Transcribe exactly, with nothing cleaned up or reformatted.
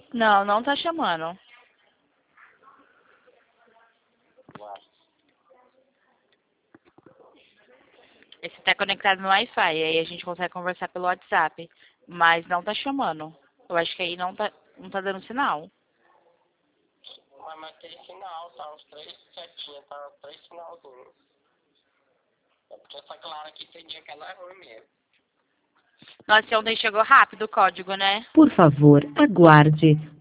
Não, não tá chamando. Esse tá conectado no Wi-Fi, aí a gente consegue conversar pelo WhatsApp. Mas não tá chamando. Eu acho que aí não tá, não tá dando sinal. Mas, mas tem sinal, tá? Os três setinhas, tá? Os três sinalzinhos. É porque essa Clara aqui tem dia que ela é ruim mesmo. Nossa, ontem chegou rápido o código, né? Por favor, aguarde.